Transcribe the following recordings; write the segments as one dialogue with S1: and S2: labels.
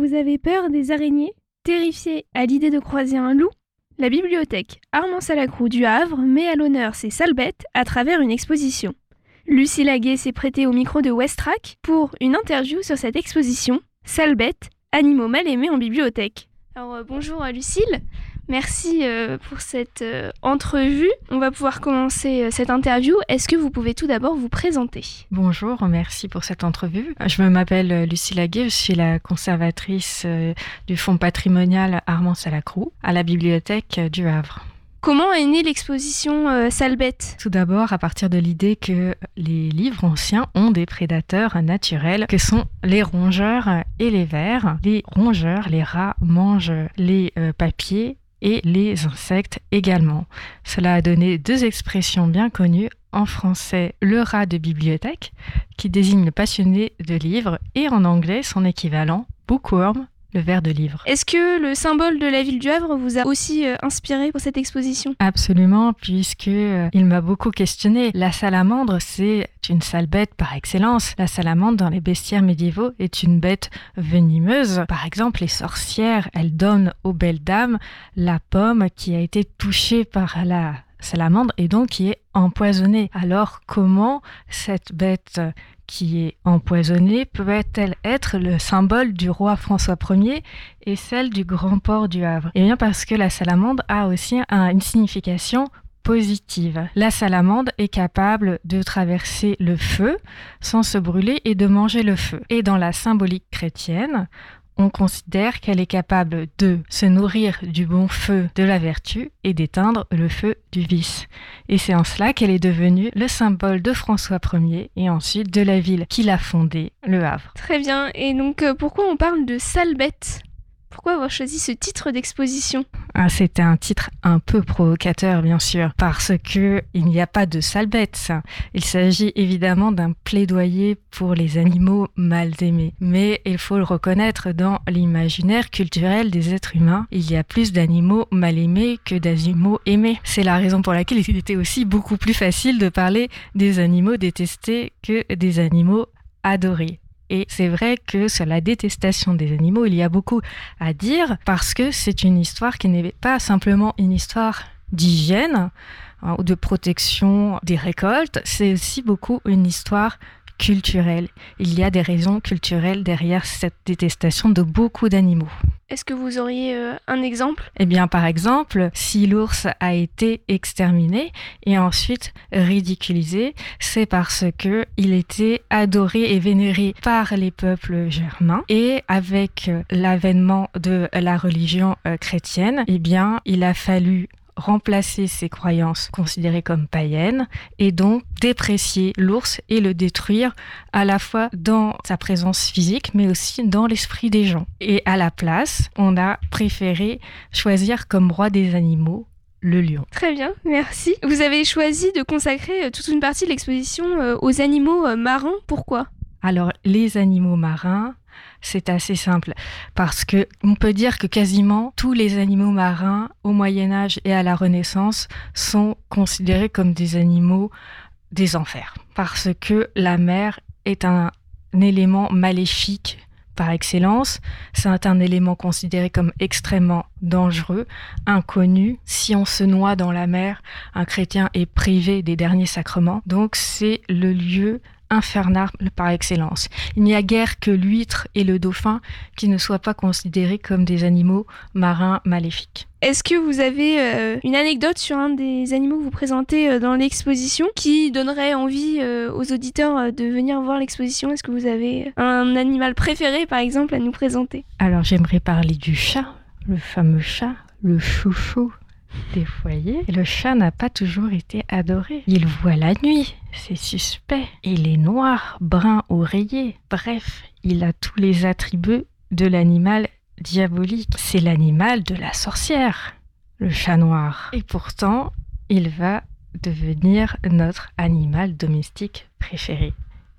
S1: Vous avez peur des araignées? Terrifié à l'idée de croiser un loup, la bibliothèque Armand-Salacrou du Havre met à l'honneur ces sales bêtes à travers une exposition. Lucie Laguet s'est prêtée au micro de Westrack pour une interview sur cette exposition « Sales bêtes, animaux mal aimés en bibliothèque ». Alors bonjour Lucille, merci pour cette entrevue. On va pouvoir commencer cette interview. Est-ce que vous pouvez tout d'abord vous présenter?
S2: Bonjour, merci pour cette entrevue. Je m'appelle Lucie Laguet, je suis la conservatrice du fonds patrimonial Armand-Salacrou à la bibliothèque du Havre.
S1: Comment est née l'exposition Sales bêtes?
S2: Tout d'abord, à partir de l'idée que les livres anciens ont des prédateurs naturels, que sont les rongeurs et les vers. Les rongeurs, les rats, mangent les papiers et les insectes également. Cela a donné deux expressions bien connues. En français, le rat de bibliothèque, qui désigne le passionné de livres, et en anglais, son équivalent, bookworm, le ver de livre.
S1: Est-ce que le symbole de la ville du Havre vous a aussi inspiré pour cette exposition?
S2: Absolument, puisque il m'a beaucoup questionné. La salamandre, c'est une sale bête par excellence. La salamandre, dans les bestiaires médiévaux, est une bête venimeuse. Par exemple, les sorcières, elles donnent aux belles dames la pomme qui a été touchée par la salamandre et donc qui est empoisonnée. Alors, comment cette bête qui est empoisonnée peut-elle être le symbole du roi François Ier et celle du grand port du Havre? Eh bien parce que la salamandre a aussi une signification positive. La salamandre est capable de traverser le feu sans se brûler et de manger le feu. Et dans la symbolique chrétienne, on considère qu'elle est capable de se nourrir du bon feu de la vertu et d'éteindre le feu du vice. Et c'est en cela qu'elle est devenue le symbole de François Ier et ensuite de la ville qu'il a fondée, le Havre.
S1: Très bien. Et donc, pourquoi on parle de sales bêtes? Pourquoi avoir choisi ce titre d'exposition?
S2: C'était un titre un peu provocateur, bien sûr, parce que il n'y a pas de sales bêtes. Il s'agit évidemment d'un plaidoyer pour les animaux mal aimés. Mais il faut le reconnaître, dans l'imaginaire culturel des êtres humains, il y a plus d'animaux mal aimés que d'animaux aimés. C'est la raison pour laquelle il était aussi beaucoup plus facile de parler des animaux détestés que des animaux adorés. Et c'est vrai que sur la détestation des animaux, il y a beaucoup à dire parce que c'est une histoire qui n'est pas simplement une histoire d'hygiène ou de protection des récoltes, c'est aussi beaucoup une histoire culturelle. Il y a des raisons culturelles derrière cette détestation de beaucoup d'animaux.
S1: Est-ce que vous auriez un exemple?
S2: Eh bien, par exemple, si l'ours a été exterminé et ensuite ridiculisé, c'est parce que il était adoré et vénéré par les peuples germains. Et avec l'avènement de la religion chrétienne, eh bien, il a fallu remplacer ses croyances considérées comme païennes et donc déprécier l'ours et le détruire à la fois dans sa présence physique mais aussi dans l'esprit des gens. Et à la place, on a préféré choisir comme roi des animaux le lion.
S1: Très bien, merci. Vous avez choisi de consacrer toute une partie de l'exposition aux animaux marins. Pourquoi?
S2: Alors, les animaux marins, c'est assez simple parce que on peut dire que quasiment tous les animaux marins au Moyen-Âge et à la Renaissance sont considérés comme des animaux des enfers parce que la mer est un élément maléfique par excellence. C'est un élément considéré comme extrêmement dangereux, inconnu. Si on se noie dans la mer, un chrétien est privé des derniers sacrements. Donc c'est le lieu infernal par excellence. Il n'y a guère que l'huître et le dauphin qui ne soient pas considérés comme des animaux marins maléfiques.
S1: Est-ce que vous avez une anecdote sur un des animaux que vous présentez dans l'exposition qui donnerait envie aux auditeurs de venir voir l'exposition? Est-ce que vous avez un animal préféré, par exemple, à nous présenter?
S2: Alors, j'aimerais parler du chat, le fameux chat, le chouchou des foyers. Le chat n'a pas toujours été adoré. Il voit la nuit, c'est suspect. Il est noir, brun ou rayé. Bref, il a tous les attributs de l'animal diabolique. C'est l'animal de la sorcière, le chat noir. Et pourtant, il va devenir notre animal domestique préféré.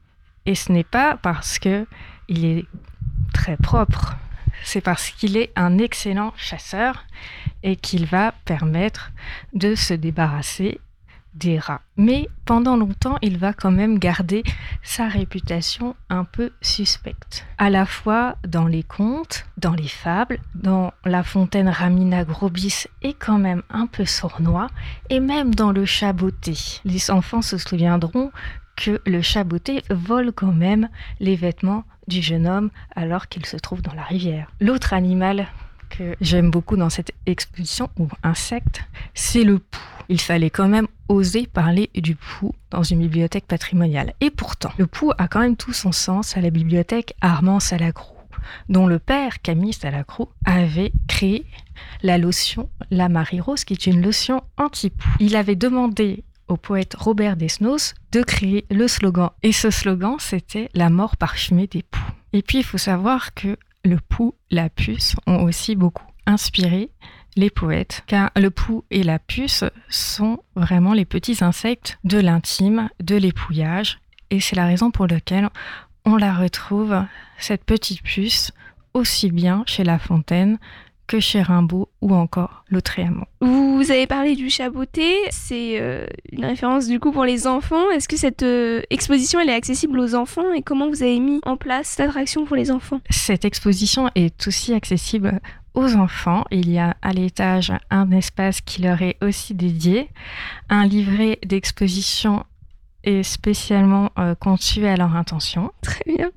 S2: Et ce n'est pas parce que il est très propre. C'est parce qu'il est un excellent chasseur et qu'il va permettre de se débarrasser des rats. Mais pendant longtemps, il va quand même garder sa réputation un peu suspecte. À la fois dans les contes, dans les fables, dans La Fontaine Ramina Grobis est quand même un peu sournois, et même dans Le Chat Botté. Les enfants se souviendront que le chat botté vole quand même les vêtements du jeune homme alors qu'il se trouve dans la rivière. L'autre animal que j'aime beaucoup dans cette exposition, ou insecte, c'est le pou. Il fallait quand même oser parler du pou dans une bibliothèque patrimoniale. Et pourtant, le pou a quand même tout son sens à la bibliothèque Armand Salacrou, dont le père, Camille Salacrou, avait créé la lotion La Marie Rose, qui est une lotion anti-pou. Il avait demandé au poète Robert Desnos de créer le slogan. Et ce slogan, c'était la mort parfumée des poux. Et puis, il faut savoir que le pou, la puce ont aussi beaucoup inspiré les poètes, car le pou et la puce sont vraiment les petits insectes de l'intime, de l'épouillage. Et c'est la raison pour laquelle on la retrouve, cette petite puce, aussi bien chez La Fontaine que chez Rimbaud ou encore Lautréamont.
S1: Vous avez parlé du Chat Botté, c'est une référence du coup pour les enfants. Est-ce que cette exposition elle est accessible aux enfants et comment vous avez mis en place cette attraction pour les enfants ?
S2: Cette exposition est aussi accessible aux enfants. Il y a à l'étage un espace qui leur est aussi dédié, un livret d'exposition est spécialement conçu à leur intention.
S1: Très bien.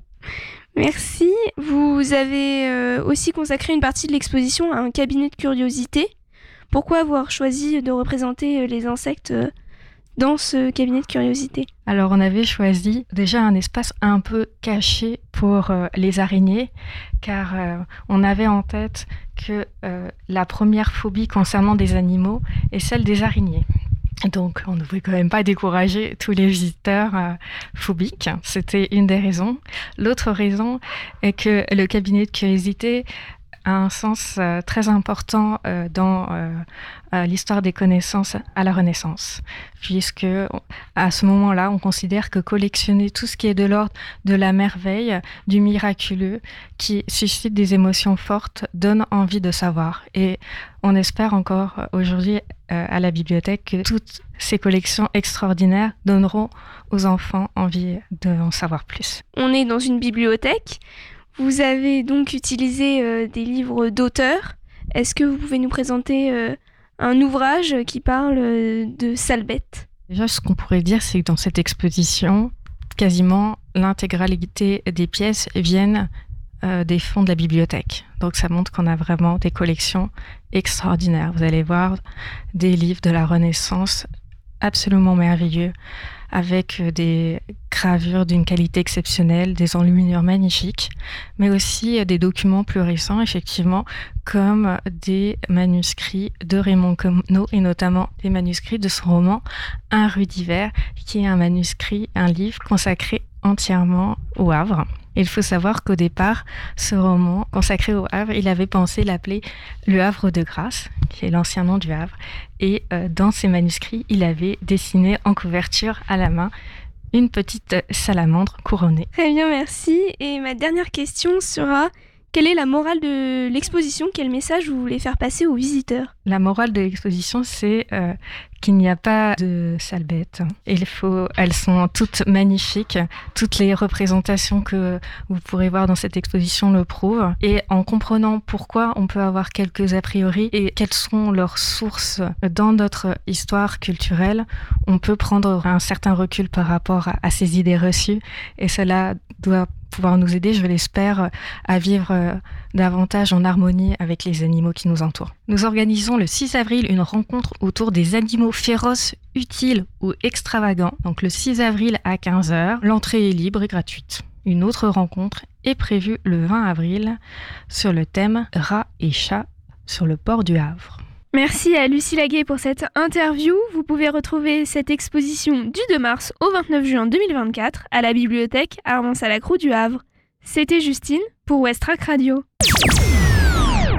S1: Merci. Vous avez aussi consacré une partie de l'exposition à un cabinet de curiosités. Pourquoi avoir choisi de représenter les insectes dans ce cabinet de curiosités ?
S2: Alors, on avait choisi déjà un espace un peu caché pour les araignées, car on avait en tête que la première phobie concernant des animaux est celle des araignées. Donc, on ne pouvait quand même pas décourager tous les visiteurs phobiques. C'était une des raisons. L'autre raison est que le cabinet de curiosité a un sens très important dans l'histoire des connaissances à la Renaissance, puisque à ce moment-là, on considère que collectionner tout ce qui est de l'ordre de la merveille, du miraculeux, qui suscite des émotions fortes, donne envie de savoir. Et on espère encore aujourd'hui à la bibliothèque que toutes ces collections extraordinaires donneront aux enfants envie d'en savoir plus.
S1: On est dans une bibliothèque. Vous avez donc utilisé des livres d'auteurs. Est-ce que vous pouvez nous présenter un ouvrage qui parle de Salbette ?
S2: Déjà, ce qu'on pourrait dire, c'est que dans cette exposition, quasiment l'intégralité des pièces viennent des fonds de la bibliothèque. Donc ça montre qu'on a vraiment des collections extraordinaires. Vous allez voir des livres de la Renaissance absolument merveilleux, avec des gravures d'une qualité exceptionnelle, des enluminures magnifiques, mais aussi des documents plus récents, effectivement, comme des manuscrits de Raymond Queneau, et notamment des manuscrits de son roman « Un rue d'hiver », qui est un livre consacré entièrement au Havre. Il faut savoir qu'au départ, ce roman consacré au Havre, il avait pensé l'appeler Le Havre de Grâce, qui est l'ancien nom du Havre. Et dans ses manuscrits, il avait dessiné en couverture à la main une petite salamandre couronnée.
S1: Très bien, merci. Et ma dernière question sera, quelle est la morale de l'exposition ? Quel message vous voulez faire passer aux visiteurs ?
S2: La morale de l'exposition, c'est qu'il n'y a pas de sales bêtes. Elles sont toutes magnifiques. Toutes les représentations que vous pourrez voir dans cette exposition le prouvent. Et en comprenant pourquoi on peut avoir quelques a priori et quelles sont leurs sources dans notre histoire culturelle, on peut prendre un certain recul par rapport à ces idées reçues. Et cela doit pouvoir nous aider, je l'espère, à vivre davantage en harmonie avec les animaux qui nous entourent. Nous organisons le 6 avril une rencontre autour des animaux féroces, utiles ou extravagants. Donc le 6 avril à 15h, l'entrée est libre et gratuite. Une autre rencontre est prévue le 20 avril sur le thème rats et chats sur le port du Havre.
S1: Merci à Lucie Laguet pour cette interview. Vous pouvez retrouver cette exposition du 2 mars au 29 juin 2024 à la bibliothèque Armand Salacrou du Havre. C'était Justine pour Westrack Radio.